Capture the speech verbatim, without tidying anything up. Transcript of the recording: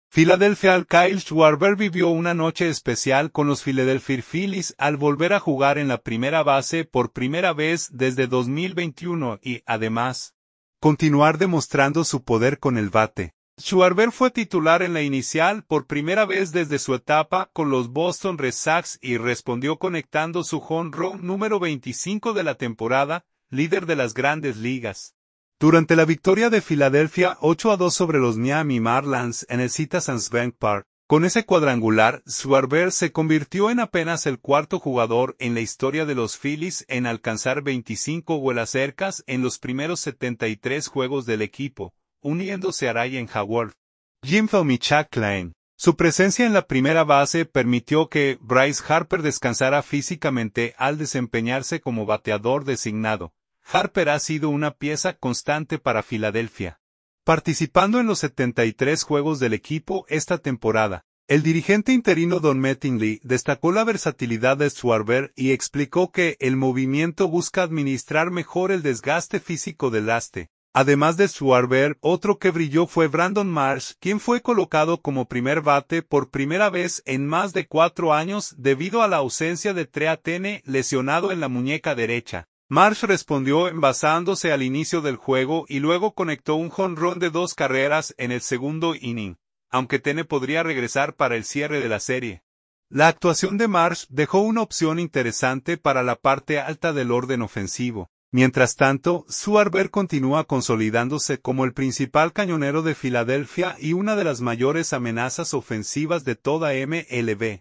Philadelphia. Kyle Schwarber vivió una noche especial con los Philadelphia Phillies al volver a jugar en la primera base por primera vez desde dos mil veintiuno y, además, continuar demostrando su poder con el bate. Schwarber fue titular en la inicial por primera vez desde su etapa con los Boston Red Sox y respondió conectando su home run número veinticinco de la temporada, líder de las Grandes Ligas. Durante la victoria de Filadelfia ocho a dos sobre los Miami Marlins en el Citizens Bank Park, con ese cuadrangular, Schwarber se convirtió en apenas el cuarto jugador en la historia de los Phillies en alcanzar veinticinco vuelas cercas en los primeros setenta y tres juegos del equipo, uniéndose a Ryan Howard, Jim Thome y Chuck Klein. Su presencia en la primera base permitió que Bryce Harper descansara físicamente al desempeñarse como bateador designado. Harper ha sido una pieza constante para Filadelfia, participando en los setenta y tres juegos del equipo esta temporada. El dirigente interino Don Mattingly destacó la versatilidad de Schwarber y explicó que el movimiento busca administrar mejor el desgaste físico del aste. Además de Schwarber, otro que brilló fue Brandon Marsh, quien fue colocado como primer bate por primera vez en más de cuatro años debido a la ausencia de Trey Turner lesionado en la muñeca derecha. Marsh respondió envasándose al inicio del juego y luego conectó un home run de dos carreras en el segundo inning, aunque Turner podría regresar para el cierre de la serie. La actuación de Marsh dejó una opción interesante para la parte alta del orden ofensivo. Mientras tanto, Schwarber continúa consolidándose como el principal cañonero de Filadelfia y una de las mayores amenazas ofensivas de toda M L B.